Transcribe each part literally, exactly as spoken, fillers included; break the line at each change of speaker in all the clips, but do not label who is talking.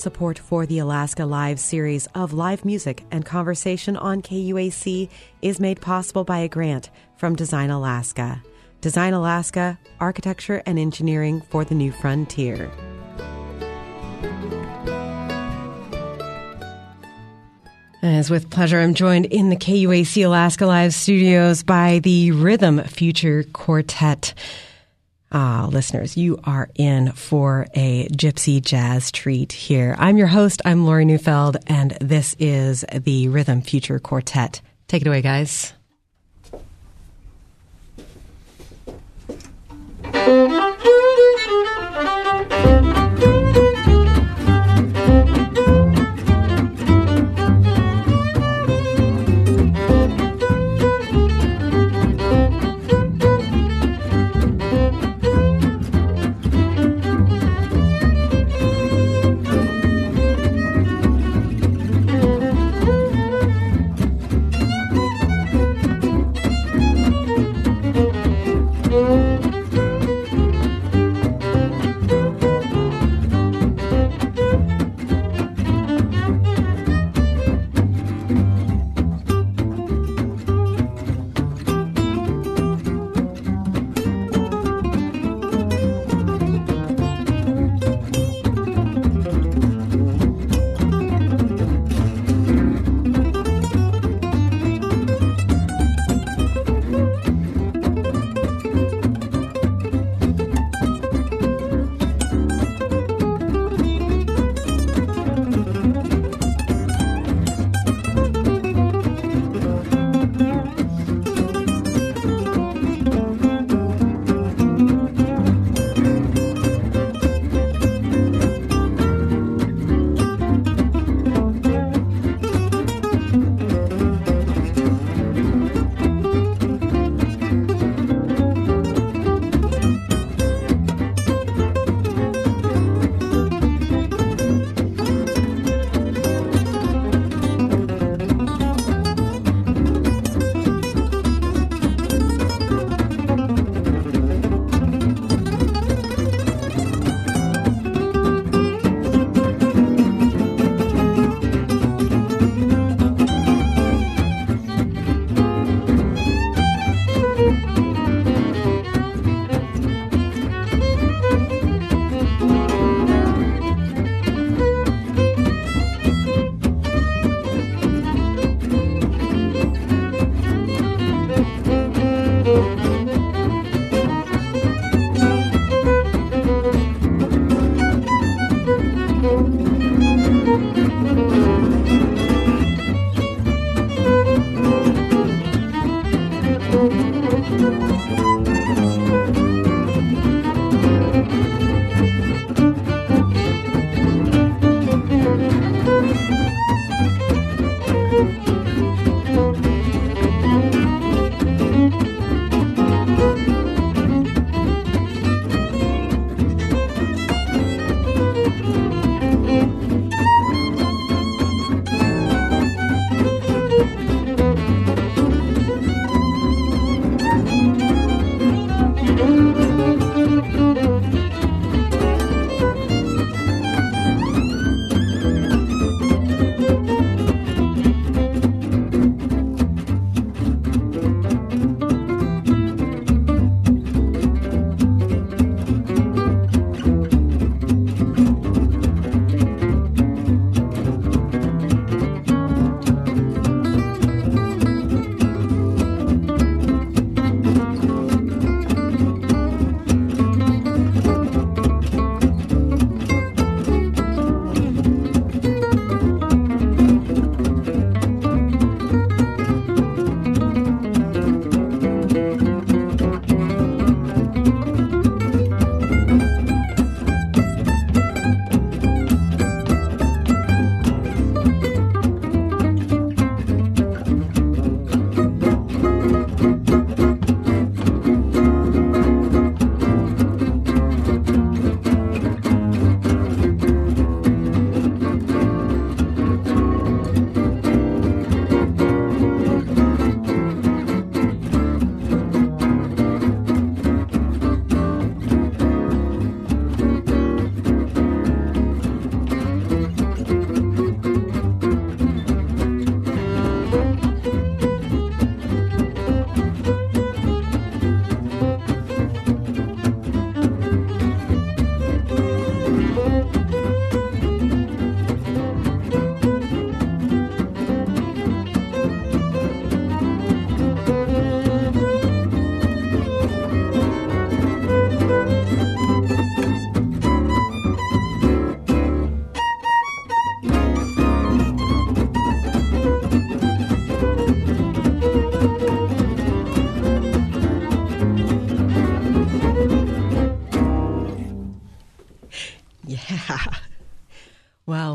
support for the Alaska Live series of live music and conversation on K U A C is made possible by a grant from Design Alaska. Design Alaska, architecture and engineering for the new frontier. As with pleasure, I'm joined in the K U A C Alaska Live studios by the Rhythm Future Quartet. Ah, listeners, you are in for a gypsy jazz treat here. I'm your host, I'm Lori Neufeld, and this is the Rhythm Future Quartet. Take it away, guys.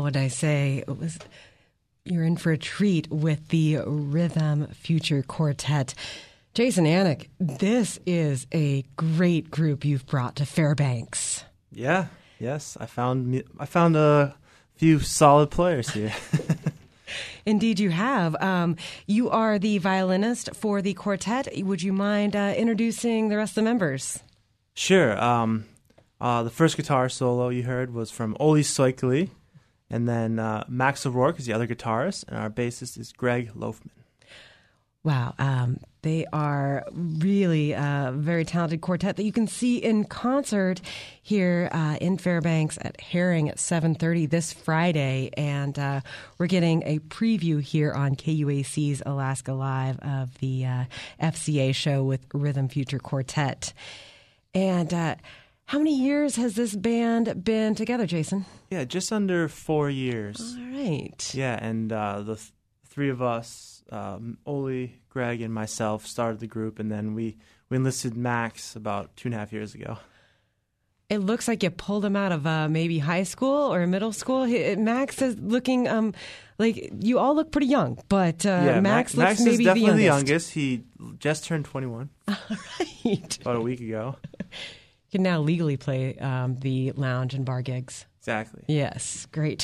would I say? It was you're in for a treat with the Rhythm Future Quartet. Jason Anik, this is a great group you've brought to Fairbanks.
Yeah, yes, I found I found a few solid players here.
Indeed, you have. Um, you are the violinist for the quartet. Would you mind uh, introducing the rest of the members?
Sure. Um, uh, the first guitar solo you heard was from Olli Soikeli, and then uh, Max O'Rourke is the other guitarist, and our bassist is Greg Loafman.
Wow. Um, they are really a very talented quartet that you can see in concert here uh, in Fairbanks at Herring at seven thirty this Friday. And uh, we're getting a preview here on K U A C's Alaska Live of the uh, F C A show with Rhythm Future Quartet. And uh, how many years has this band been together, Jason?
Yeah, just under four years.
All right.
Yeah, and uh, the th- three of us, um, Olli, Greg, and myself, started the group, and then we, we enlisted Max about two and a half years ago.
It looks like you pulled him out of uh, maybe high school or middle school. He, Max is looking um, like you all look pretty young, but uh,
yeah,
Max,
Max,
looks
Max
maybe
is definitely
the
the
youngest.
youngest. He just turned twenty-one.
All right.
About a week ago.
You can now legally play um, the lounge and bar gigs.
Exactly.
Yes, great.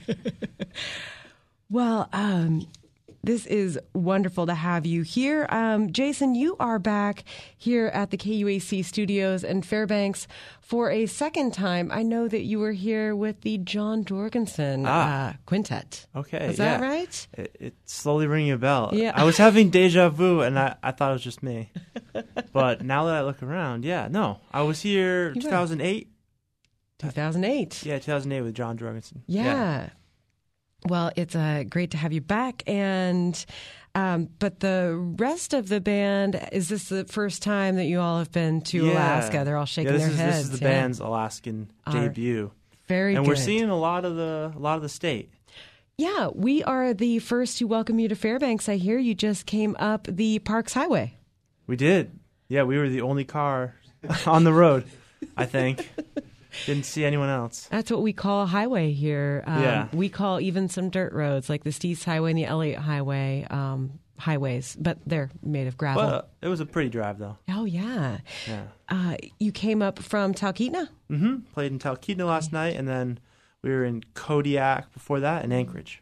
Well, um, this is wonderful to have you here. Um, Jason, you are back here at the K U A C studios in Fairbanks for a second time. I know that you were here with the John Jorgensen
ah.
uh, Quintet.
Okay.
Is
yeah.
that right?
It, it's slowly ringing a bell.
Yeah.
I was having deja vu, and I, I thought it was just me. But now that I look around, yeah, no. I was here two thousand eight.
two thousand eight.
Yeah, two thousand eight with John Jorgensen.
Yeah. yeah. Well, it's uh, great to have you back. And um, but the rest of the band, is this the first time that you all have been to
yeah.
Alaska? They're all shaking
yeah, this
their
is,
heads.
This is the
yeah.
band's Alaskan
Our,
debut.
Very
and
good.
we're seeing a lot of the a lot of the state.
Yeah, we are the first to welcome you to Fairbanks. I hear you just came up the Parks Highway.
We did. Yeah, we were the only car on the road, I think. Didn't see anyone else.
That's what we call a highway here. Um,
yeah.
We call even some dirt roads like the Steves Highway and the Elliott Highway um, highways, but they're made of gravel.
But, uh, it was a pretty drive, though.
Oh, yeah.
Yeah.
Uh, you came up from Talkeetna?
Mm-hmm. Played in Talkeetna last night, and then we were in Kodiak before that and Anchorage.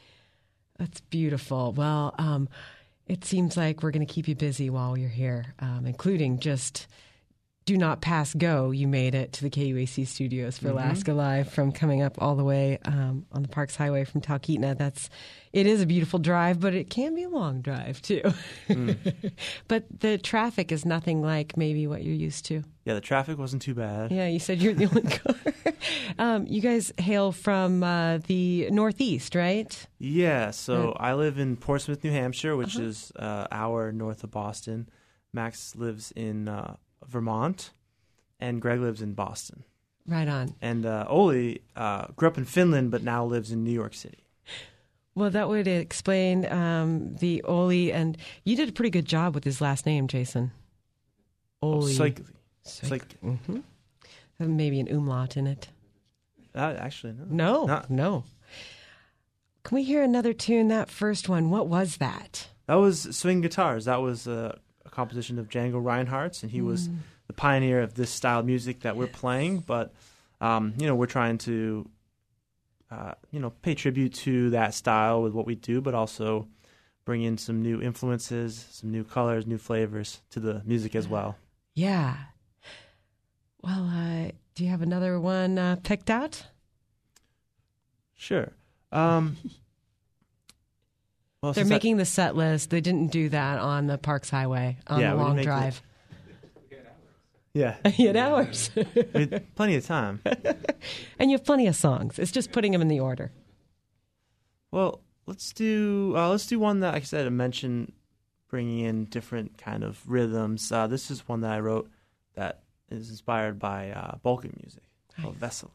That's beautiful. Well, um, it seems like we're going to keep you busy while you're here, um, including just do not pass go. You made it to the K U A C studios for mm-hmm. Alaska Live from coming up all the way um, on the Parks Highway from Talkeetna. That's it is a beautiful drive, but it can be a long drive too. Mm. But the traffic is nothing like maybe what you're used to.
Yeah, the traffic wasn't too bad.
Yeah, you said you're the only car. um, you guys hail from uh, the Northeast, right?
Yeah, so
uh,
I live in Portsmouth, New Hampshire, which
uh-huh.
is uh, hour north of Boston. Max lives in uh, Vermont, and Greg lives in Boston.
Right on.
And uh, Olli uh, grew up in Finland, but now lives in New York City.
Well, that would explain um, the Olli, and you did a pretty good job with his last name, Jason. Olli.
Oh, Soikeli.
Soikeli. Mm-hmm. Maybe an umlaut in it.
Uh, actually, no.
No,
Not.
no. Can we hear another tune? That first one, what was that?
That was Swing Guitars. That was uh, a composition of Django Reinhardt's, and he mm. was the pioneer of this style of music that we're playing. But, um, you know, we're trying to, uh, you know, pay tribute to that style with what we do, but also bring in some new influences, some new colors, new flavors to the music as well.
Yeah. Well, uh, do you have another one uh, picked out?
Sure. Um, well,
They're making I, the set list. They didn't do that on the Parks Highway on
yeah,
the long drive.
The, yeah.
You had hours.
We had plenty of time.
And you have plenty of songs. It's just putting them in the order.
Well, let's do uh, let's do one that, like I said, I mentioned bringing in different kind of rhythms. Uh, this is one that I wrote that is inspired by uh, Balkan music called Vesela.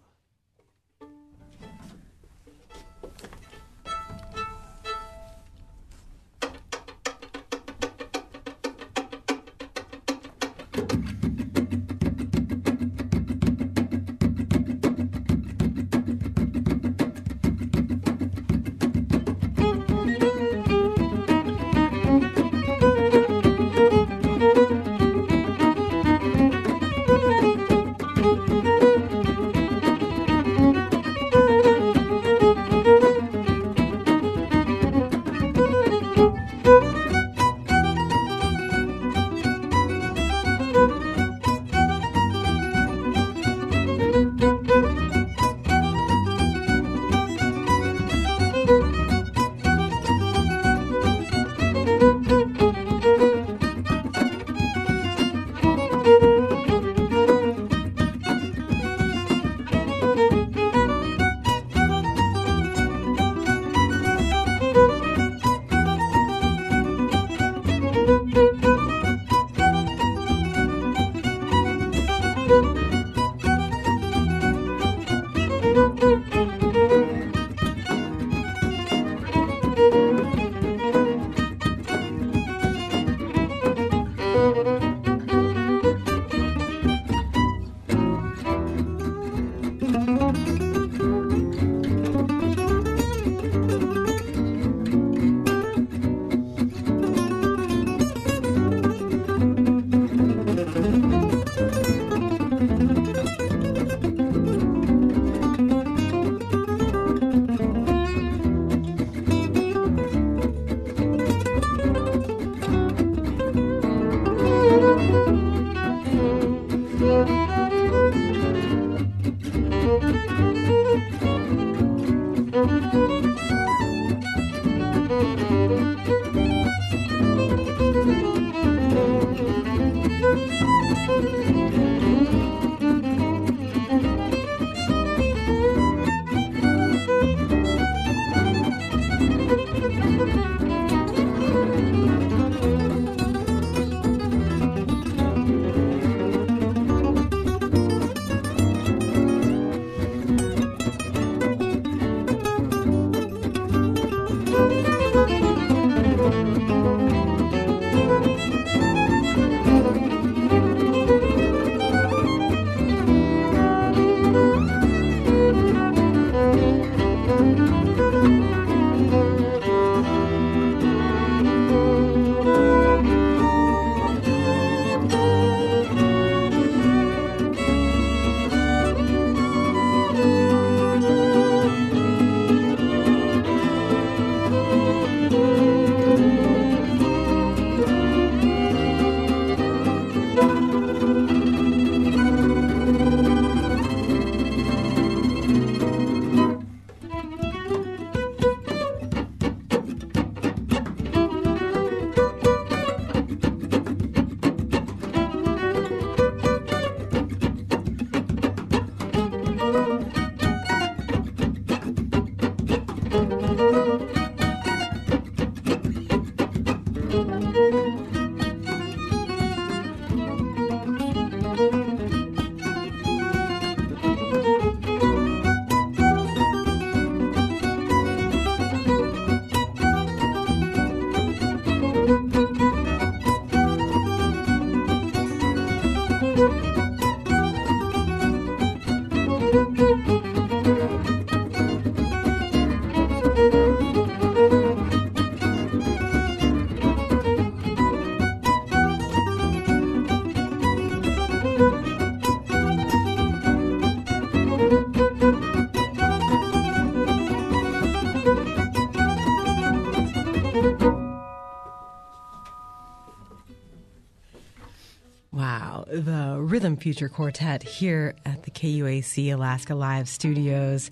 Wow, the Rhythm Future Quartet here at the K U A C Alaska Live Studios.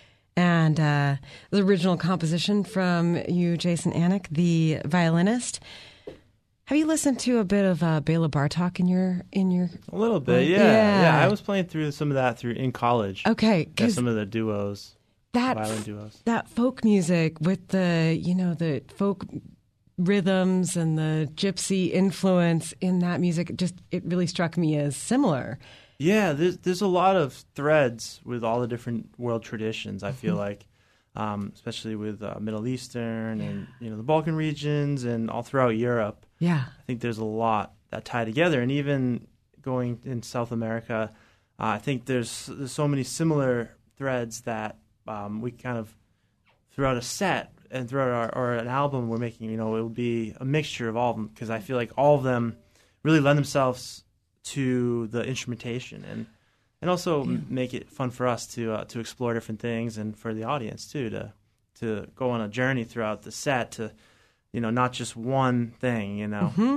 And uh, the original composition from you, Jason Anik, the violinist. Have you listened to a bit of uh, Bela Bartok in your in your?
A little bit, yeah.
yeah.
Yeah, I was playing through some of that through in college.
Okay,
yeah, some of the duos,
that
violin duos.
That folk music with the you know the folk rhythms and the gypsy influence in that music, just it really struck me as similar.
Yeah, there's there's a lot of threads with all the different world traditions. I feel like, um, especially with uh, Middle Eastern yeah. and you know the Balkan regions and all throughout Europe.
Yeah,
I think there's a lot that tie together, and even going in South America, uh, I think there's there's so many similar threads that um, we kind of throughout a set and throughout our or an album we're making. You know, it will be a mixture of all of them because I feel like all of them really lend themselves to the instrumentation and and also yeah. make it fun for us to uh, to explore different things and for the audience too to to go on a journey throughout the set to you know not just one thing you know.
Mm-hmm.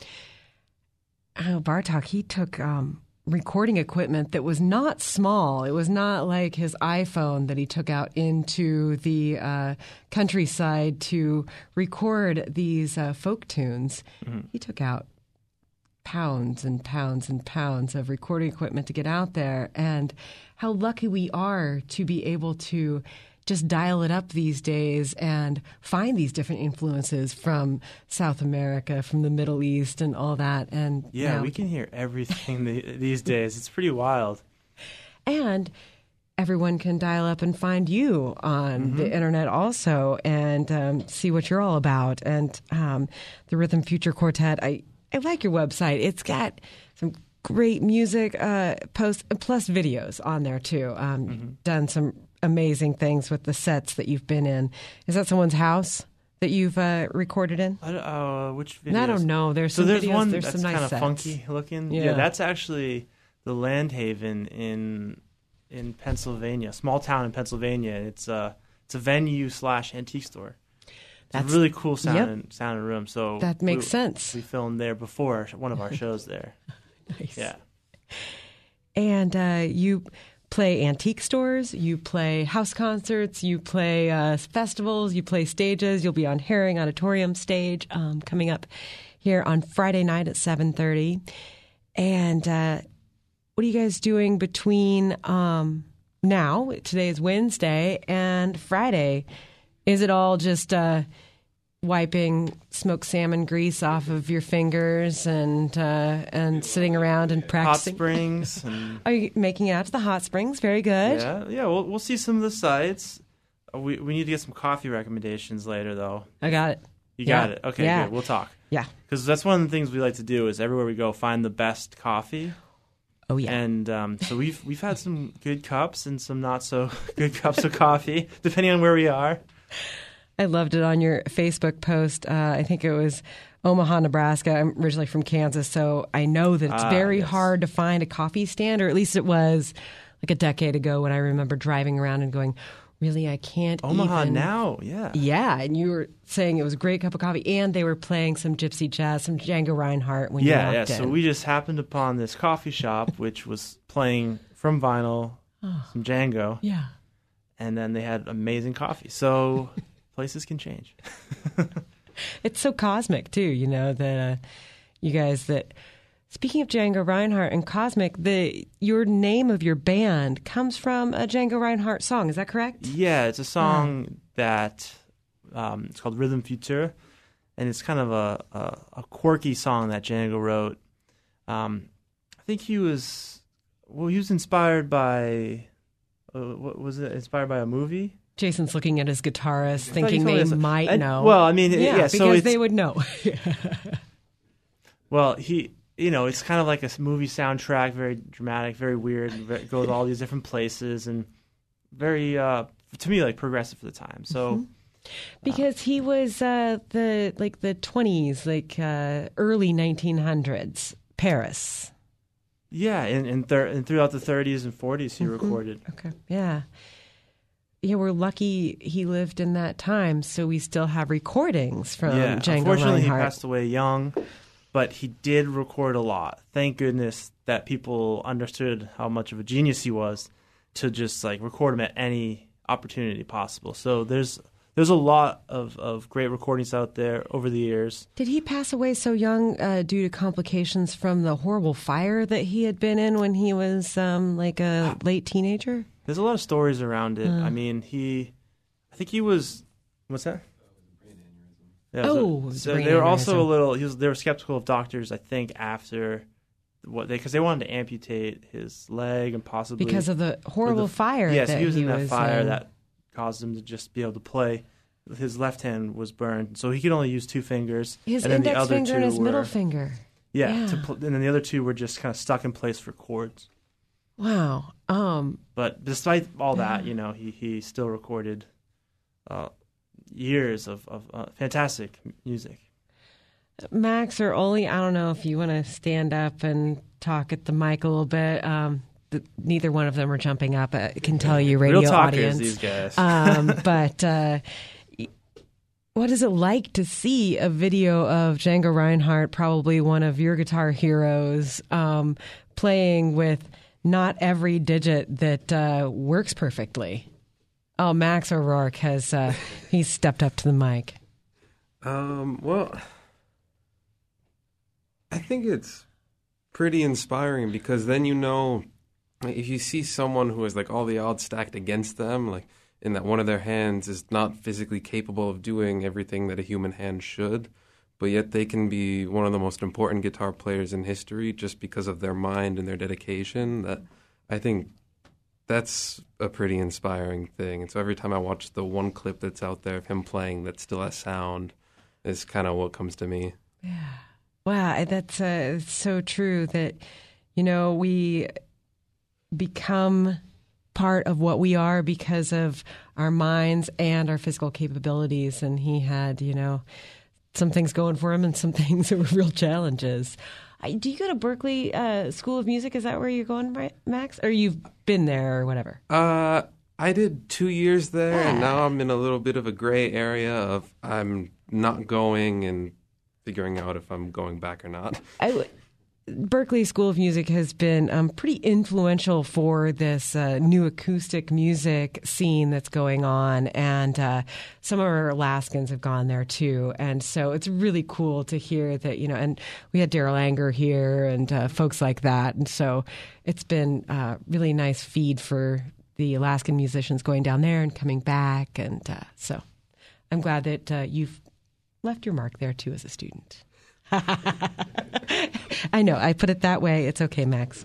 Oh, Bartok, he took um, recording equipment that was not small. It was not like his iPhone that he took out into the uh, countryside to record these uh, folk tunes. Mm-hmm. He took out pounds and pounds and pounds of recording equipment to get out there, and how lucky we are to be able to just dial it up these days and find these different influences from South America, from the Middle East and all that. And
yeah,
now,
we can hear everything the, these days. It's pretty wild.
And everyone can dial up and find you on mm-hmm. the internet also and um, see what you're all about. And um, the Rhythm Future Quartet, I I like your website. It's got some great music uh, posts, plus videos on there, too. Um, mm-hmm. Done some amazing things with the sets that you've been in. Is that someone's house that you've uh, recorded in?
I don't, uh, which videos?
I don't know. There's
so
some
there's
videos.
one
there's
that's
some nice
kind of
sets.
funky looking.
Yeah.
yeah, that's actually the Landhaven in in Pennsylvania, small town in Pennsylvania. It's a, it's a venue slash antique store. It's That's, a really cool sounding, yep. sounding room. So
that makes
we,
sense.
We filmed there before one of our shows there.
Nice.
Yeah.
And uh, you play antique stores, you play house concerts, you play uh, festivals, you play stages. You'll be on Herring Auditorium stage um, coming up here on Friday night at seven thirty. And uh, what are you guys doing between um, now, today is Wednesday, and Friday? Is it all just uh, wiping smoked salmon grease off of your fingers and uh, and sitting around and practicing?
Hot springs. And
Are you making it out to the hot springs? Very good.
yeah, yeah. We'll we'll see some of the sites. Uh, We we need to get some coffee recommendations later, though.
I got it.
You
Yeah.
got it. Okay,
Yeah.
good. We'll talk.
Yeah.
Because that's one of the things we like to do is everywhere we go, find the best coffee.
Oh, yeah.
And um, so we've we've had some good cups and some not so good cups of coffee, depending on where we are.
I loved it on your Facebook post. Uh, I think it was Omaha, Nebraska. I'm originally from Kansas, so I know that it's
Ah,
very
yes.
hard to find a coffee stand, or at least it was like a decade ago when I remember driving around and going, really, I can't
Omaha
even...
now, yeah.
Yeah, and you were saying it was a great cup of coffee, and they were playing some gypsy jazz, some Django Reinhardt when
Yeah,
you
yeah.
walked in.
So we just happened upon this coffee shop, which was playing from vinyl, some Django,
Yeah.
and then they had amazing coffee. So places can change.
It's so cosmic, too, you know, that uh, you guys that... Speaking of Django Reinhardt and Cosmic, the your name of your band comes from a Django Reinhardt song. Is that correct?
Yeah, it's a song that um, it's called Rhythm Future, and it's kind of a, a, a quirky song that Django wrote. Um, I think he was well, he was inspired by uh, what was it? Inspired by a movie?
Jason's looking at his guitarist,
I thought
thinking
you told
they
me this-
might
I-
know.
Well, I mean,
yeah,
yeah,
because
so it's,
they would know.
well, he. You know, it's kind of like a movie soundtrack, very dramatic, very weird, very, goes all these different places, and very, uh, to me, like progressive for the time. So,
Mm-hmm. Because he was uh, the like the twenties, like uh, early nineteen hundreds, Paris.
yeah, and and, thir- and throughout the thirties and forties, he
Mm-hmm.
recorded.
Okay, yeah. Yeah, we're lucky he lived in that time, so we still have recordings from
yeah,
Django
unfortunately,
Reinhardt.
he passed away young, but he did record a lot. Thank goodness that people understood how much of a genius he was to just like record him at any opportunity possible. So there's there's a lot of, of great recordings out there over the years.
Did he pass away so young uh, due to complications from the horrible fire that he had been in when he was um, like a late teenager?
There's a lot of stories around it.
Uh.
I mean, he, I think he was, what's that? Yeah,
Oh,
so,
it was
so
brain
they were also
aneurysm.
a little. He was. They were skeptical of doctors. I think after what they because they wanted to amputate his leg and possibly
Because of the horrible
the-
fire
Yes,
that
he was in that
was
fire
in.
that caused him to just be able to play. His left hand was burned, so he could only use two fingers.
His
and then
index
the other
finger
two
and his
were,
middle finger.
Yeah,
Yeah.
To pl- and then the other two were just kind of stuck in place for chords.
Wow. Um,
But despite all that, you know, he, he still recorded uh, years of, of uh, fantastic music.
Max or Oli, I don't know if you want to stand up and talk at the mic a little bit. Um, the, neither one of them are jumping up. I can tell you, radio
Real talkers,
audience.
these guys.
um, but uh, what is it like to see a video of Django Reinhardt, probably one of your guitar heroes, um, playing with not every digit that uh, works perfectly? Oh, Max O'Rourke has uh, he's stepped up to the mic.
Um, well, I think it's pretty inspiring because then you know, if you see someone who has like all the odds stacked against them, like in that one of their hands is not physically capable of doing everything that a human hand should, but yet they can be one of the most important guitar players in history just because of their mind and their dedication, that I think that's a pretty inspiring thing. And so every time I watch the one clip that's out there of him playing that still has sound, is kind of what comes to me.
Yeah. Wow, that's uh, so true that, you know, we become part of what we are because of our minds and our physical capabilities. And he had, you know, some things going for him and some things that were real challenges. I, do you go to Berkeley uh, School of Music? Is that where you're going, right, Max? Or you've been there or whatever?
Uh, I did two years there,
Yeah.
and now I'm in a little bit of a gray area of I'm not going and figuring out if I'm going back or not.
I w- Berklee School of Music has been um, pretty influential for this uh, new acoustic music scene that's going on, and uh, some of our Alaskans have gone there too. And so it's really cool to hear that, you know, and we had Daryl Anger here and uh, folks like that. And so it's been uh, really nice feed for the Alaskan musicians going down there and coming back. And uh, so I'm glad that uh, you've left your mark there too as a student. I know, I put it that way. It's okay, Max.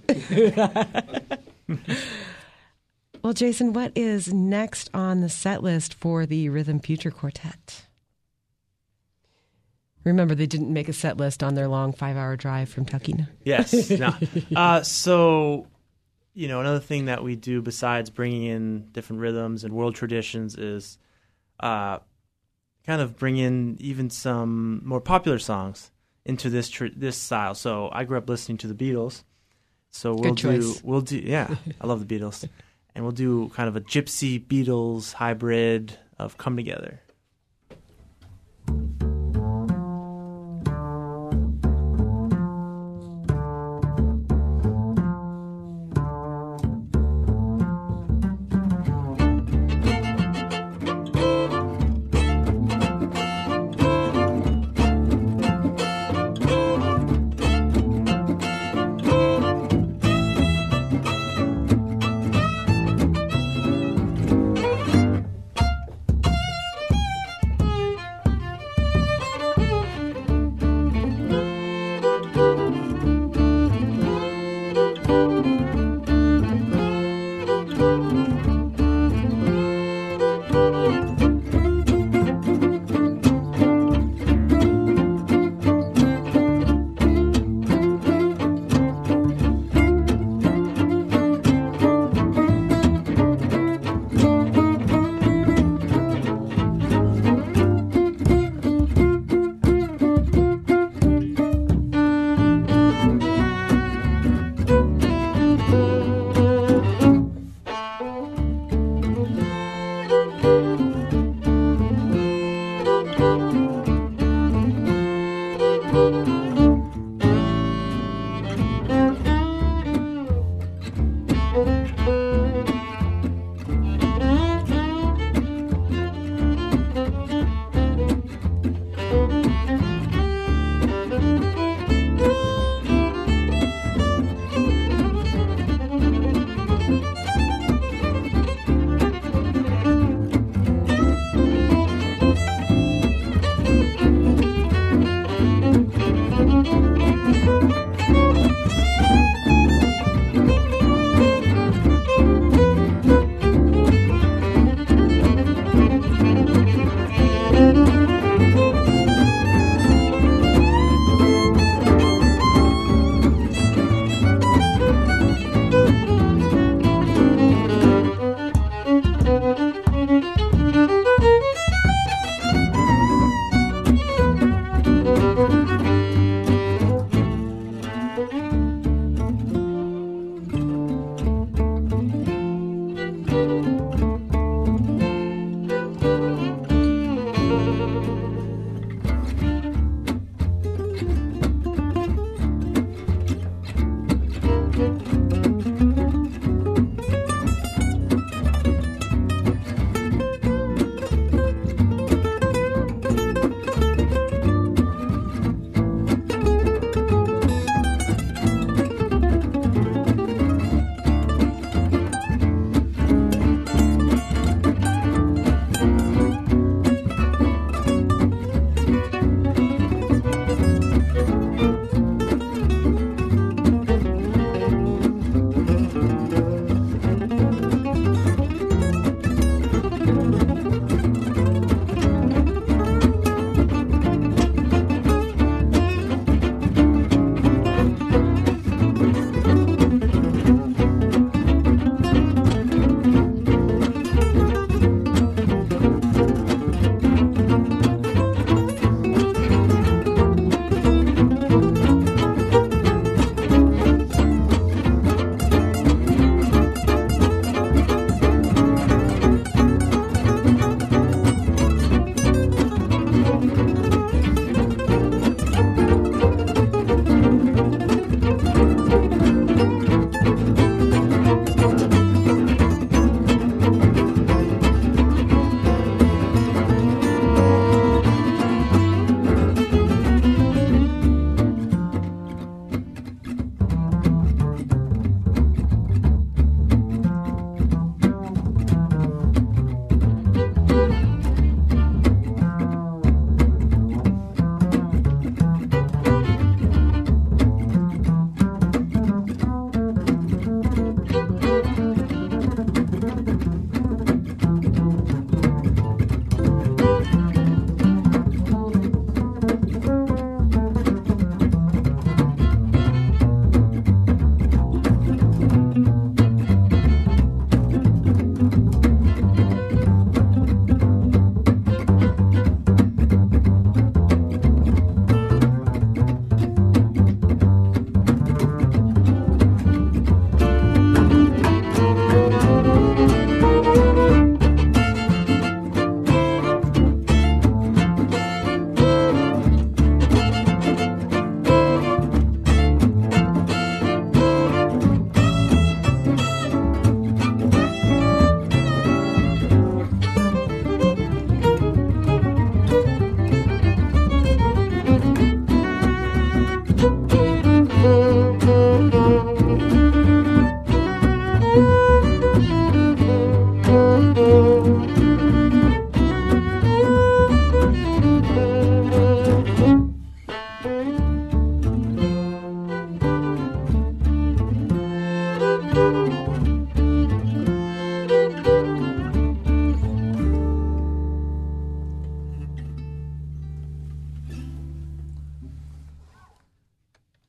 Well, Jason, what is next on the set list for the Rhythm Future Quartet? Remember, they didn't make a set list on their long five-hour drive from Tucking.
Yes. No. Uh, so, you know, another thing that we do besides bringing in different rhythms and world traditions is uh, kind of bring in even some more popular songs into this tr- this style. So I grew up listening to the Beatles. So we'll
Good choice.
do we'll do yeah, I love the Beatles. And we'll do kind of a gypsy Beatles hybrid of Come Together.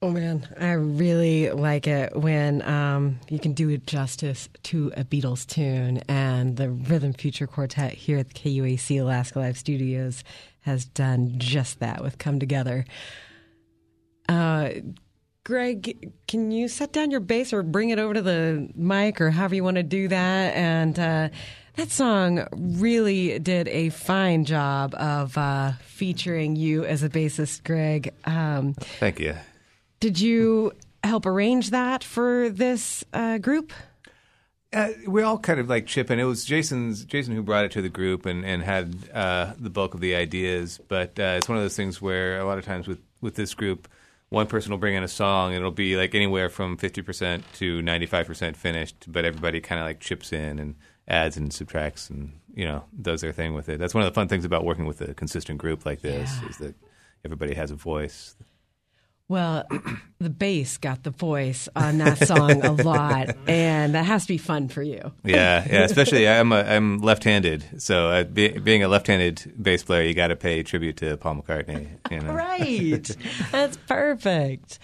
Oh, man, I really like it when um, you can do it justice to a Beatles tune. And the Rhythm Future Quartet here at the K U A C Alaska Live Studios has done just that with Come Together. Uh, Greg, can you set down your bass or bring it over to the mic or however you want to do that? And uh, that song really did a fine job of uh, featuring you as a bassist, Greg. Um,
Thank you.
Did you help arrange that for this uh, group?
Uh, we all kind of like chip in. It was Jason's Jason who brought it to the group and and had uh, the bulk of the ideas. But uh, it's one of those things where a lot of times with, with this group, one person will bring in a song and it'll be like anywhere from fifty percent to ninety-five percent finished. But everybody kind of like chips in and adds and subtracts and you know does their thing with it. That's one of the fun things about working with a consistent group like this
Yeah.
is that everybody has a voice.
Well, the bass got the voice on that song a lot, and that has to be fun for you.
Yeah, yeah. Especially I'm a, I'm left-handed, so uh, be, being a left-handed bass player, you got to pay tribute to Paul McCartney. You know?
Right. That's perfect.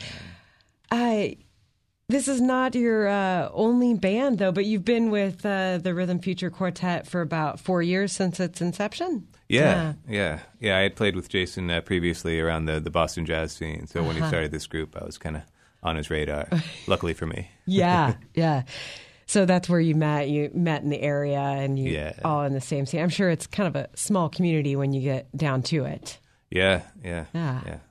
I. This is not your uh, only band, though, but you've been with uh, the Rhythm Future Quartet for about four years since its inception.
Yeah, yeah, yeah. I had played with Jason uh, previously around the, the Boston jazz scene, so when he started this group, I was kind of on his radar. Luckily for me.
Yeah, yeah. So that's where you met. You met in the area, and you
Yeah.
all in the same scene. I'm sure it's kind of a small community when you get down to it.
Yeah, yeah,
Yeah.
yeah.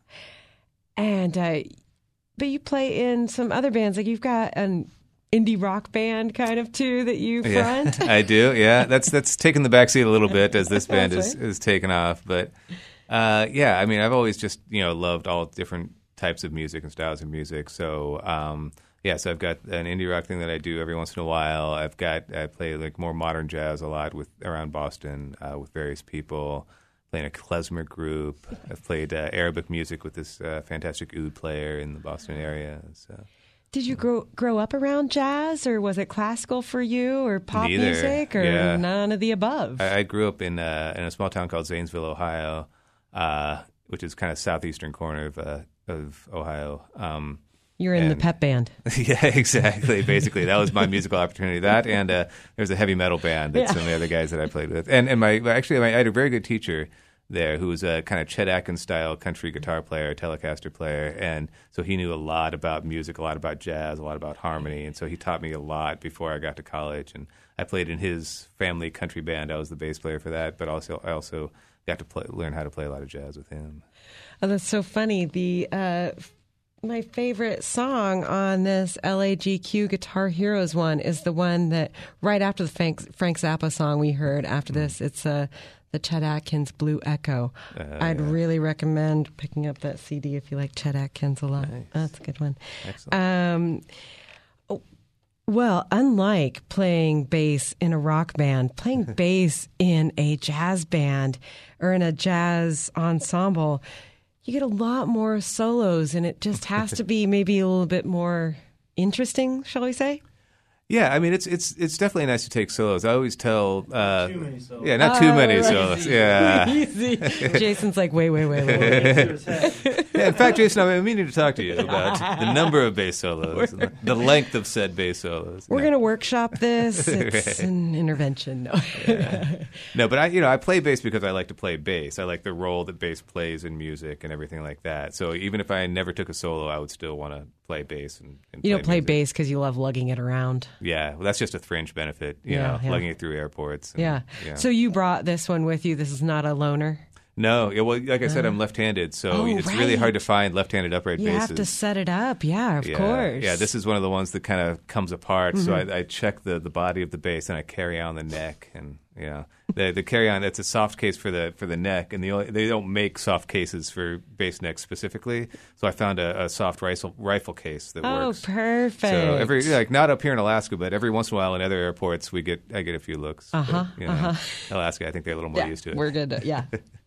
And uh, but you play in some other bands, like you've got an indie rock band kind of too that you front.
Yeah, I do. Yeah, that's that's taken the backseat a little bit as this band
That's
is,
right.
is taken off. But uh, yeah, I mean, I've always just you know loved all different types of music and styles of music. So um, yeah, so I've got an indie rock thing that I do every once in a while. I've got I play like more modern jazz a lot with around Boston uh, with various people. Playing a klezmer group. I've played uh, Arabic music with this uh, fantastic oud player in the Boston area. So.
Did you grow grow up around jazz, or was it classical for you, or pop
Neither.
music, or
Yeah.
none of the above?
I, I grew up in uh, in a small town called Zanesville, Ohio, uh, which is kind of southeastern corner of uh, of Ohio. Um,
You're in the
and-
pep band.
yeah, exactly. Basically, that was my musical opportunity. That and uh, there's a heavy metal band that
Yeah.
some of the other guys that I played with, and and my actually my, I had a very good teacher there who was a kind of Chet Atkins style country guitar player, Telecaster player, and so he knew a lot about music, a lot about jazz, a lot about harmony, and so he taught me a lot before I got to college. And I played in his family country band. I was the bass player for that, but also I also got to play, learn how to play a lot of jazz with him.
Oh, that's so funny. The uh, my favorite song on this L A G Q Guitar Heroes one is the one that right after the Frank, Frank Zappa song we heard after this. It's uh, the Chet Atkins Blue Echo.
Uh,
I'd
yeah.
really recommend picking up that C D if you like Chet Atkins a lot.
Nice.
That's a good one.
Excellent.
Um, oh, well, unlike playing bass in a rock band, playing bass in a jazz band or in a jazz ensemble, you get a lot more solos, and it just has to be maybe a little bit more interesting, shall we say?
Yeah, I mean it's it's it's definitely nice to take solos. I always tell, uh,
Too many solos.
yeah, not too
Oh,
many
right.
solos. Yeah.
Easy. Jason's like, wait, wait, wait, wait, wait.
Yeah, in fact, Jason, I'm meaning to talk to you about the number of bass solos, and the length of said bass solos.
We're
No.
going to workshop this. It's
Right.
an intervention. No.
No, but I, you know, I play bass because I like to play bass. I like the role that bass plays in music and everything like that. So even if I never took a solo, I would still want to play bass. And, and
You don't play
music.
bass because you love lugging it around.
Yeah, well, that's just a fringe benefit. You
Yeah,
know,
yeah.
lugging it through airports. and-
Yeah.
yeah.
So you brought this one with you. This is not a loner.
no, yeah, well, like I said, I'm left-handed, so
Oh,
it's really
right.
hard to find left-handed upright
You
basses.
have to set it up. Yeah, of
yeah,
course.
Yeah, this is one of the ones that kind of comes apart. So
Mm-hmm.
I, I check the, the body of the bass and I carry on the neck, and you know, the the carry on. It's a soft case for the for the neck, and the only, they don't make soft cases for bass necks specifically. So I found a, a soft rifle rifle case that
Oh,
works.
perfect.
So every like not up here in Alaska, but every once in a while in other airports, we get I get a few looks. But,
Uh-huh,
you know,
uh-huh.
Alaska, I think they're a little more
yeah,
used to it.
we're good. Yeah.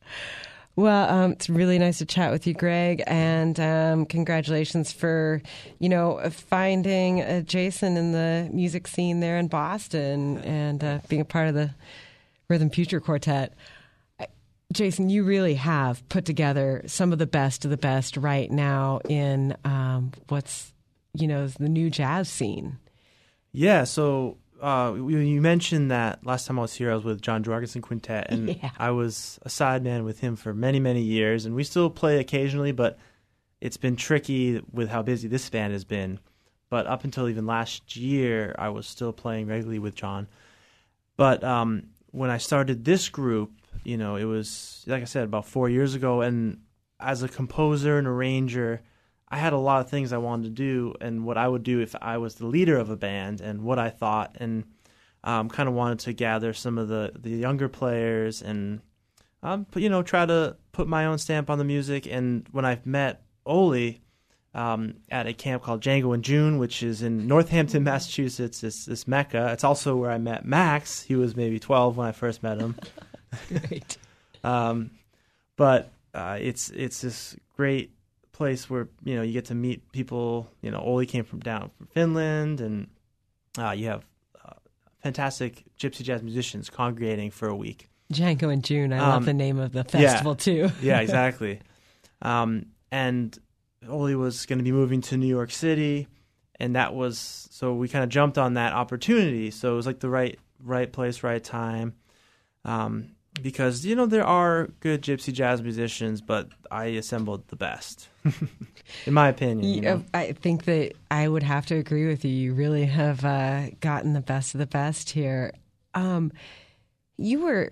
Well, um, it's really nice to chat with you, Greg, and um, congratulations for, you know, finding uh, Jason in the music scene there in Boston and uh, being a part of the Rhythm Future Quartet. I- Jason, you really have put together some of the best of the best right now in um, what's, you know, the new jazz scene.
Yeah, so uh, you mentioned that last time I was here, I was with John Jorgensen Quintet, and
Yeah.
I was a sideman with him for many, many years, and we still play occasionally, but it's been tricky with how busy this band has been. But up until even last year, I was still playing regularly with John. But um, when I started this group, you know, it was, like I said, about four years ago, and as a composer and arranger, I had a lot of things I wanted to do, and what I would do if I was the leader of a band, and what I thought, and um, kind of wanted to gather some of the, the younger players, and um, you know, try to put my own stamp on the music. And when I met Oli um, at a camp called Django in June, which is in Northampton, Massachusetts, this this mecca. It's also where I met Max. He was maybe twelve when I first met him.
Great.
um, but uh, it's it's this great place where, you know, you get to meet people. You know, Oli came from down from Finland, and uh, you have uh, fantastic gypsy jazz musicians congregating for a week.
Django in June. I love
Um,
the name of the festival,
yeah.
too.
Yeah, exactly. Um, and Oli was going to be moving to New York City, and that was, so we kind of jumped on that opportunity. So it was like the right right place, right time. Um, because, you know, there are good gypsy jazz musicians, but I assembled the best, in my opinion. You know?
I think that I would have to agree with you. You really have uh, gotten the best of the best here. Um, you were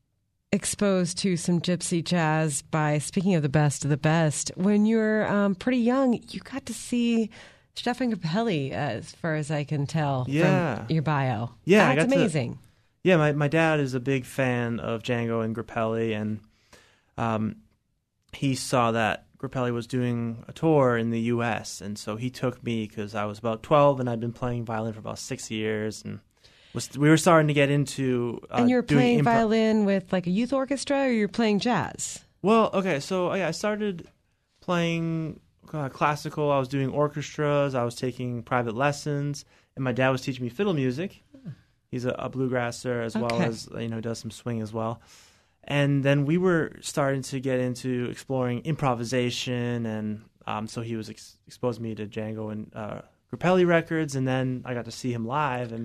exposed to some gypsy jazz by, speaking of the best of the best, when you were um, pretty young. You got to see Stefan Grappelli, as far as I can tell
Yeah.
from your bio.
Yeah, I
That's
got to-
amazing.
Yeah, my, my dad is a big fan of Django and Grappelli, and um, he saw that Grappelli was doing a tour in the U S, and so he took me because I was about twelve, and I'd been playing violin for about six years, and was we were starting to get into uh,
And you were
doing
playing
impro-
violin with like a youth orchestra, or you were playing jazz?
Well, okay, so yeah, I started playing uh, classical. I was doing orchestras. I was taking private lessons, and my dad was teaching me fiddle music. He's a, a bluegrasser as well
Okay.
as, you know, does some swing as well. And then we were starting to get into exploring improvisation, and um, so he was ex- exposed me to Django and uh, Grappelli records, and then I got to see him live. And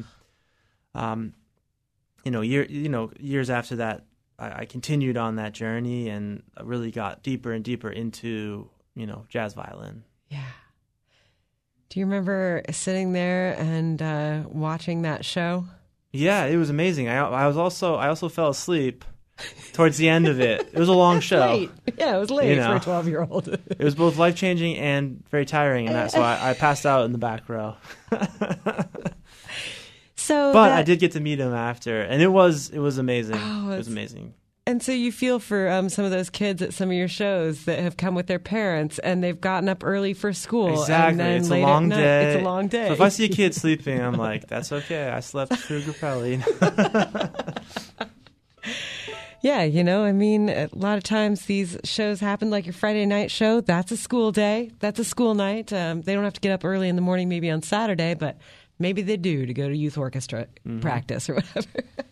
um, you know, year you know years after that, I, I continued on that journey and I really got deeper and deeper into, you know, jazz violin.
Yeah. Do you remember sitting there and uh, watching that show?
Yeah, it was amazing. I I was also I also fell asleep towards the end of it. It was a long show.
Late. Yeah, it was late
You know.
for a twelve-year-old.
It was both life changing and very tiring in that, so I, I passed out in the back row.
So,
But
that-
I did get to meet him after, and it was it was amazing.
Oh,
it was
it's-
amazing.
And so you feel for um, some of those kids at some of your shows that have come with their parents and they've gotten up early for school.
Exactly,
And then
it's a
late at
long
night-
day.
It's a long day.
So if I see a kid sleeping, I'm like, that's okay. I slept through Grappelli.
Yeah, you know, I mean, a lot of times these shows happen, like your Friday night show. That's a school day. That's a school night. Um, they don't have to get up early in the morning, maybe on Saturday, but maybe they do to go to youth orchestra
Mm-hmm.
practice or whatever.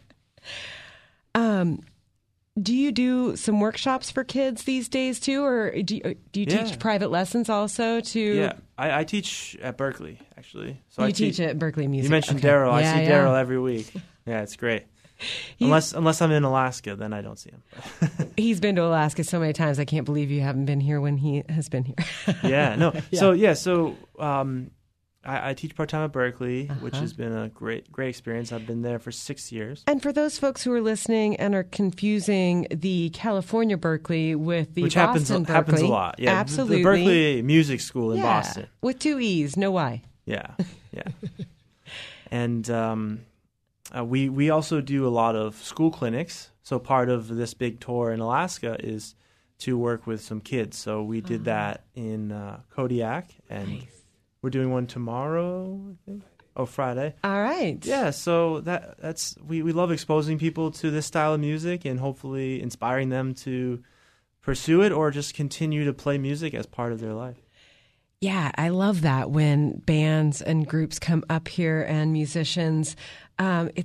um, do you do some workshops for kids these days too, or do you, do you
Yeah.
teach private lessons also to?
Yeah, I, I teach at Berkeley, actually. So
you
I
teach at Berkeley Music.
You mentioned
Okay.
Daryl.
Yeah,
I see
yeah.
Daryl every week. Yeah, it's great. Unless unless I'm in Alaska, then I don't see him.
He's been to Alaska so many times. I can't believe you haven't been here when he has been here.
Yeah, no.
Yeah.
So yeah, so um, I, I teach part time at Berkeley, which
Uh-huh.
has been a great great experience. I've been there for six years.
And for those folks who are listening and are confusing the California Berkeley with the
Which
Boston
happens
Berkeley,
happens a lot. Yeah, the-
absolutely.
The Berkeley Music School in
yeah,
Boston.
with two E's, no Y.
Yeah, yeah. And um, uh, we we also do a lot of school clinics. So part of this big tour in Alaska is to work with some kids. So we did that in uh, Kodiak, and
Nice.
we're doing one tomorrow, I think. Oh, Friday.
All right.
Yeah, so that that's we, we love exposing people to this style of music and hopefully inspiring them to pursue it or just continue to play music as part of their life.
Yeah, I love that when bands and groups come up here and musicians. Um, it's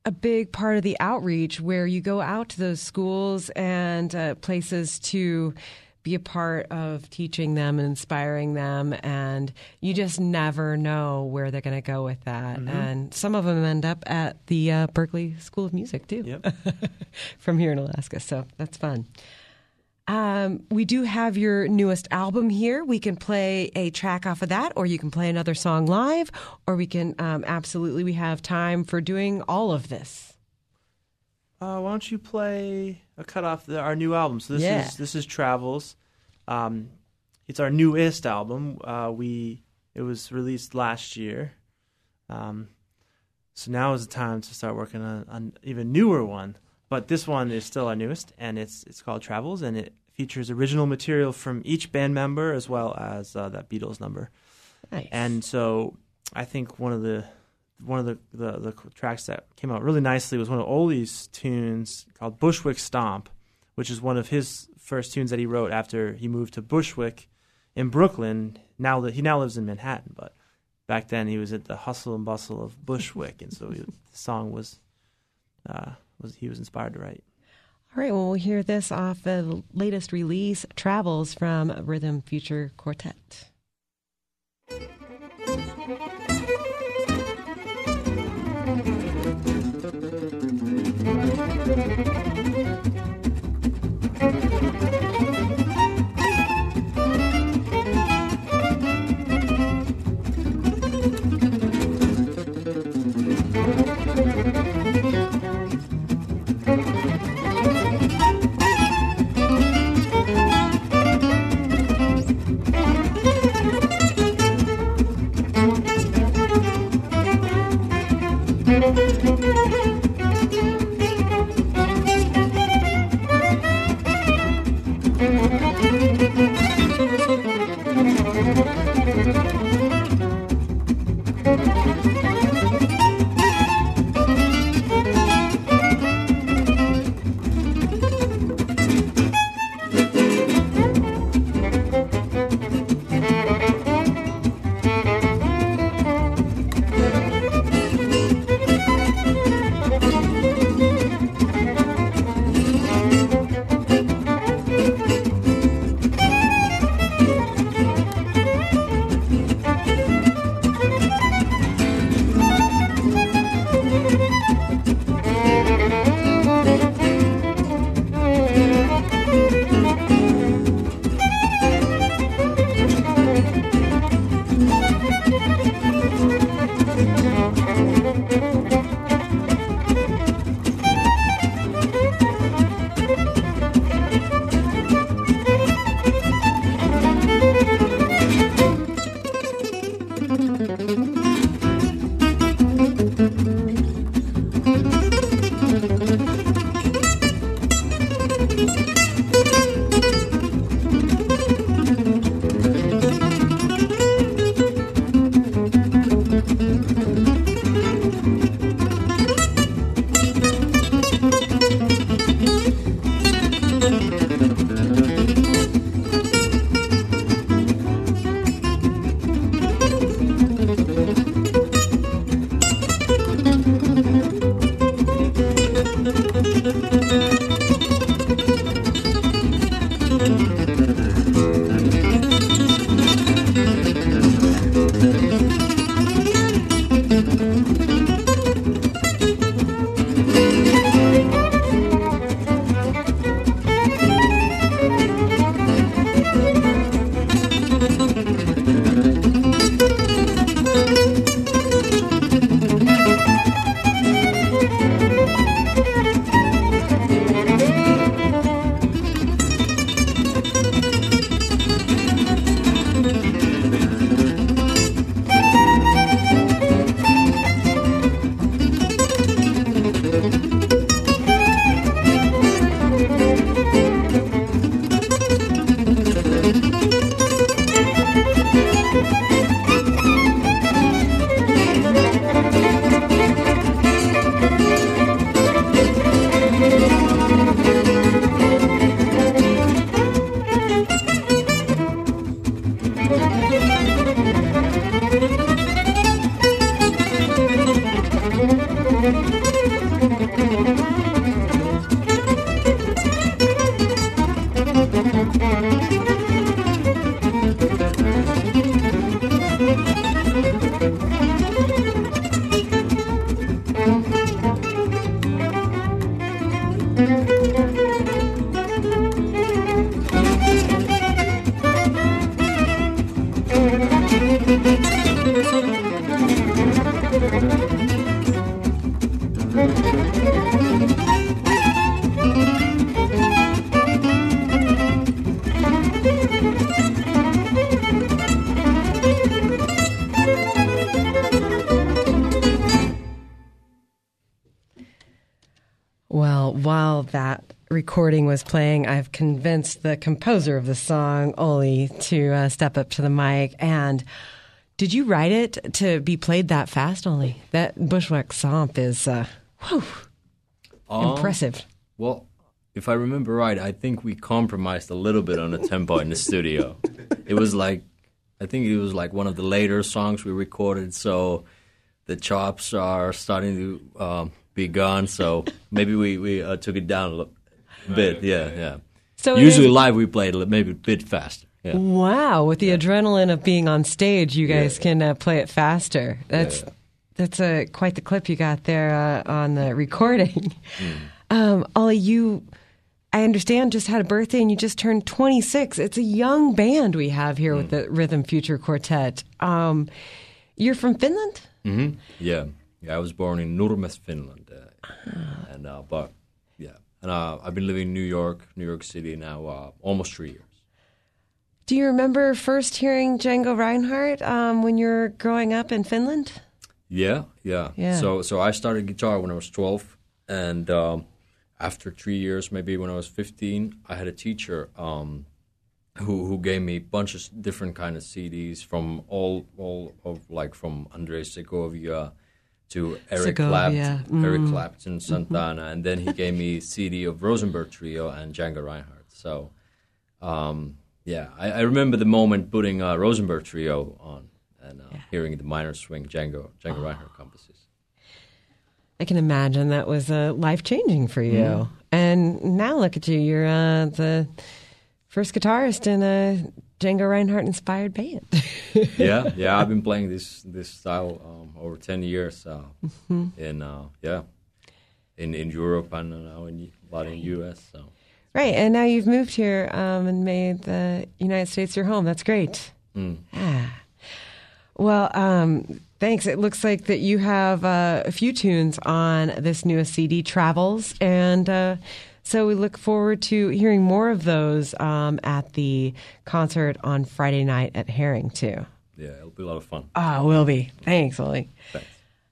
a big part of the outreach where you go out to those schools and uh, places to be a part of teaching them and inspiring them, and you just never know where they're going to go with that. Mm-hmm. And some of them end up at the uh, Berklee School of Music, too,
yep.
from here in Alaska. So that's fun. Um, we do have your newest album here. We can play a track off of that, or you can play another song live, or we can um, absolutely, we have time for doing all of this.
Uh, why don't you play a cut off the, our new album? So this
yeah.
is this is Travels. Um, it's our newest album. Uh, we it was released last year, um, so now is the time to start working on an even newer one. But this one is still our newest, and it's it's called Travels, and it features original material from each band member as well as uh, that Beatles number.
Nice.
And so I think one of the One of the, the, the tracks that came out really nicely was one of Ole's tunes called Bushwick Stomp, which is one of his first tunes that he wrote after he moved to Bushwick in Brooklyn. Now that he now lives in Manhattan, but back then he was at the hustle and bustle of Bushwick, and so he, the song was uh, was he was inspired to write.
All right, well, we'll hear this off the latest release, Travels, from Rhythm Future Quartet. Well, while that recording was playing, I've convinced the composer of the song, Oli, to uh, step up to the mic. And did you write it to be played that fast, Oli? That Bushwhack Somp is uh, whew,
Um,
impressive.
Well, if I remember right, I think we compromised a little bit on the tempo in the studio. It was like, I think it was like one of the later songs we recorded, so the chops are starting to um, be gone. So maybe we we uh, took it down a little bit. Yeah, yeah.
So it
Usually
is-
live we play it a li- maybe a bit faster. Yeah.
Wow, with the adrenaline of being on stage, you guys
Yeah.
can uh, play it faster. That's
Yeah.
that's a quite the clip you got there uh, on the recording.
Mm.
Um, Ollie, you, I understand, just had a birthday and you just turned twenty-six. It's a young band we have here
Mm.
with the Rhythm Future Quartet. Um, you're from Finland?
hmm Yeah, yeah. I was born in Nurmes, Finland, uh, and uh, but yeah, and uh, I've been living in New York, New York City now, uh, almost three years.
Do you remember first hearing Django Reinhardt um, when you were growing up in Finland?
Yeah, yeah,
Yeah.
So, so I started guitar when I was twelve, and um, after three years, maybe when I was fifteen, I had a teacher um, who who gave me a bunch of different kind of C Ds from all all of like from Andrei Segovia to Eric
Segovia,
Clapton, Eric
mm.
Clapton, Santana, and then he gave me a C D of Rosenberg Trio and Django Reinhardt. So, um, yeah, I, I remember the moment putting uh, Rosenberg Trio on and uh, hearing the minor swing Django Django Reinhardt compositions.
I can imagine that was uh, life-changing for you.
Mm.
And now look at you. You're uh, the first guitarist in a Django Reinhardt-inspired band.
yeah, yeah. I've been playing this this style um, over ten years uh, mm-hmm. in uh, yeah in in Europe and now in a lot in the U S. So
Right, and now you've moved here um, and made the United States your home. That's great.
mm.
Ah. Well, um, thanks. It looks like that you have uh, a few tunes on this newest C D, Travels, and uh, so we look forward to hearing more of those um, at the concert on Friday night at Herring, too.
yeah, it'll be a lot of fun.
Ah, will be. Thanks, Oli.
Thanks.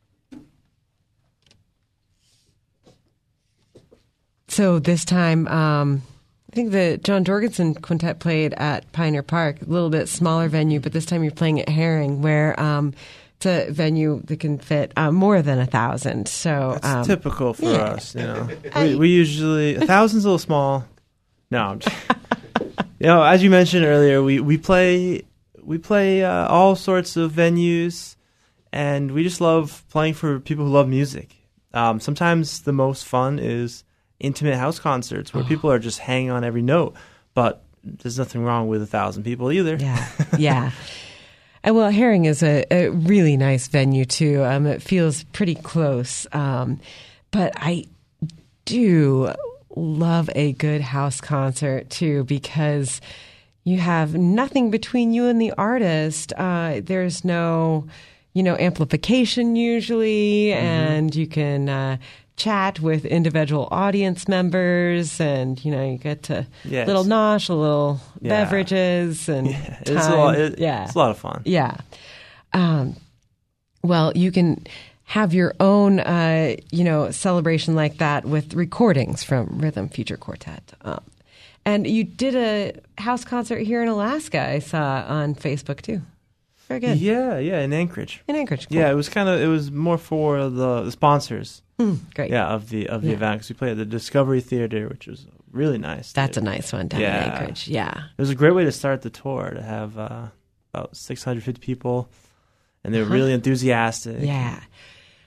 So this time, um, I think the John Jorgensen Quintet played at Pioneer Park, a little bit smaller venue, but this time you're playing at Herring, where um, it's a venue that can fit uh, more than a thousand. So
That's
um,
typical for
yeah.
us, you know. We, we usually a thousand's a little small. No, I'm just, you know, as you mentioned earlier, we we play we play uh, all sorts of venues, and we just love playing for people who love music. Um, sometimes the most fun is intimate house concerts where people are just hanging on every note, but there's nothing wrong with a thousand people either.
Yeah, yeah. And well, Herring is a, a really nice venue too. Um, it feels pretty close, um, but I do love a good house concert too because you have nothing between you and the artist. Uh, there's no, you know, amplification usually, mm-hmm. and you can uh, chat with individual audience members, and you know, you get to
Yes.
little nosh, a little
Yeah.
beverages, and
Yeah,
time.
it's a lot. It,
yeah,
it's a lot of fun.
yeah. Um, well, you can have your own, uh, you know, celebration like that with recordings from Rhythm Future Quartet. Um, and you did a house concert here in Alaska. I saw on Facebook too. Very good.
Yeah, yeah, in Anchorage.
In Anchorage. Cool.
Yeah, it was kind of it was more for the, the sponsors.
Mm, great.
Yeah, of the of the
Yeah.
event because we played at the Discovery Theater, which was really nice.
That's
too.
a nice one down
Yeah.
in Anchorage. Yeah.
It was a great way to start the tour to have uh, about six hundred fifty people, and they were
Uh-huh.
really enthusiastic.
Yeah.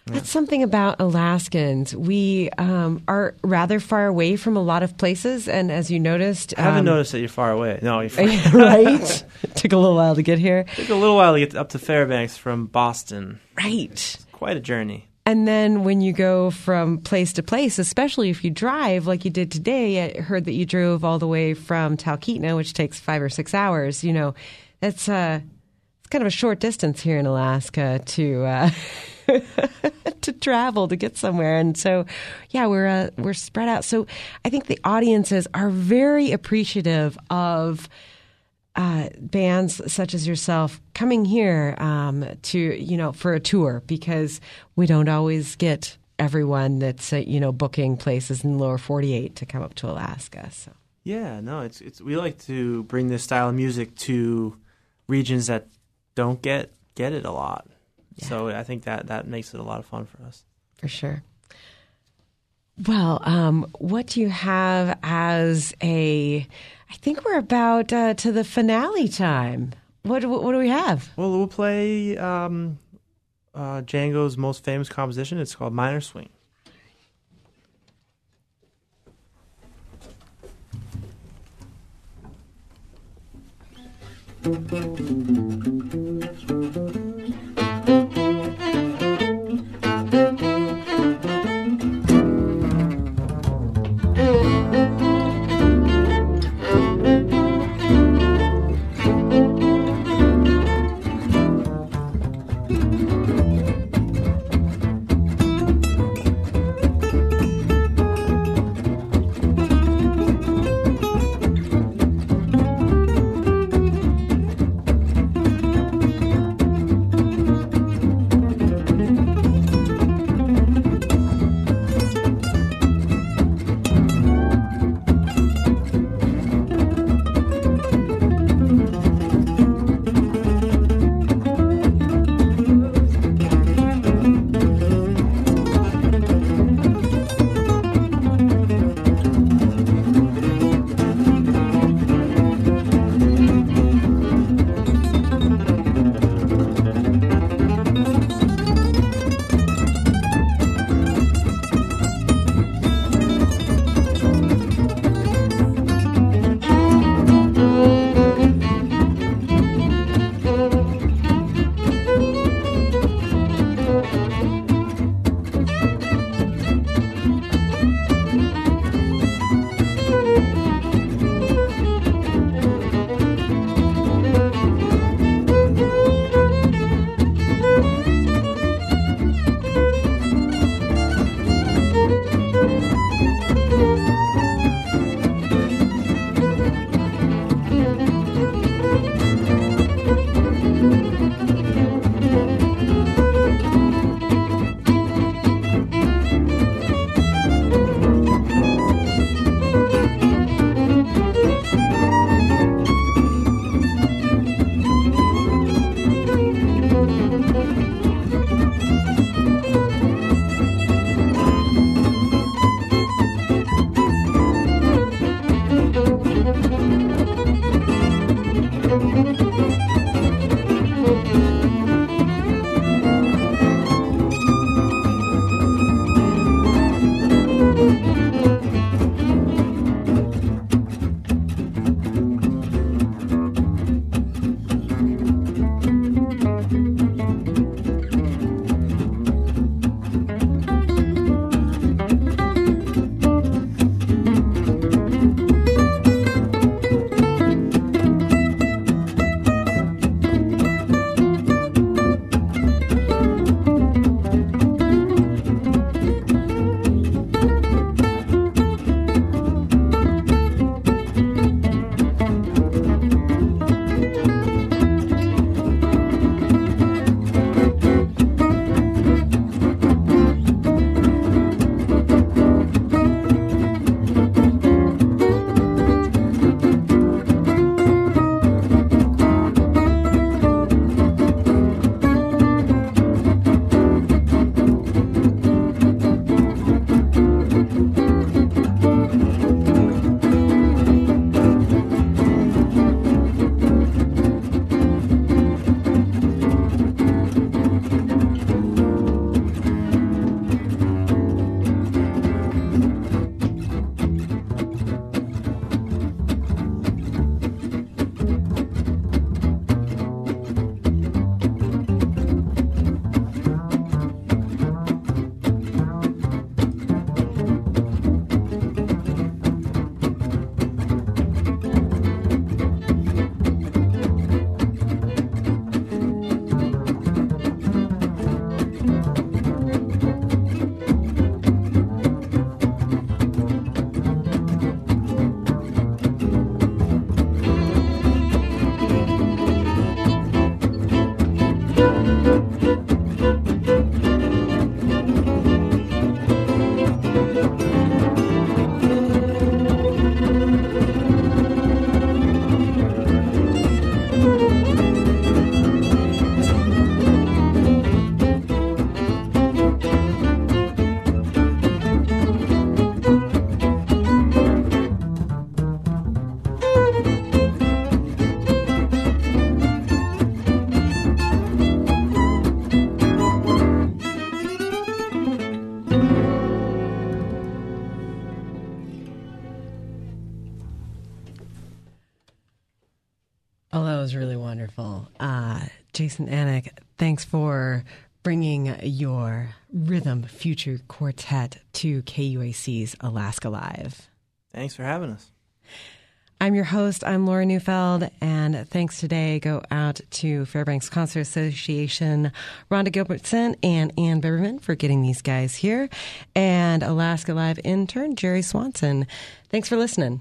That's something about Alaskans. We um, are rather far away from a lot of places, and as you noticed...
I haven't
um,
noticed that you're far away. No, you're far
right? It took a little while to get here.
It took a little while to get up to Fairbanks from Boston.
Right.
It's quite a journey.
And then when you go from place to place, especially if you drive like you did today, I heard that you drove all the way from Talkeetna, which takes five or six hours. You know, that's uh, it's kind of a short distance here in Alaska to uh, to travel to get somewhere. And so, yeah, we're uh, we're spread out. So I think the audiences are very appreciative of Uh, bands such as yourself coming here um, to, you know, for a tour, because we don't always get everyone that's, uh, you know, booking places in the lower forty-eight to come up to Alaska. So
Yeah, no, it's it's we like to bring this style of music to regions that don't get get it a lot.
Yeah.
So I think that that makes it a lot of fun for us.
For sure. Well, um, what do you have as a... I think we're about uh, to the finale time. What, what what do we have?
Well, we'll play um, uh, Django's most famous composition. It's called Minor Swing.
Oh, that was really wonderful. Uh, Jason Anik, thanks for bringing your Rhythm Future Quartet to K U A C's Alaska Live.
Thanks for having us.
I'm your host. I'm Laura Neufeld, and thanks today go out to Fairbanks Concert Association, Rhonda Gilbertson, and Ann Beverman for getting these guys here, and Alaska Live intern Jerry Swanson. Thanks for listening.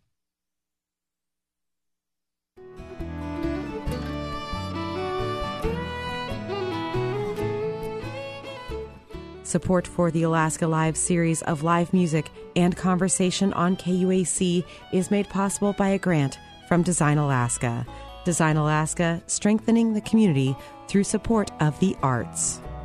Support for the Alaska Live series of live music and conversation on K U A C is made possible by a grant from Design Alaska. Design Alaska, strengthening the community through support of the arts.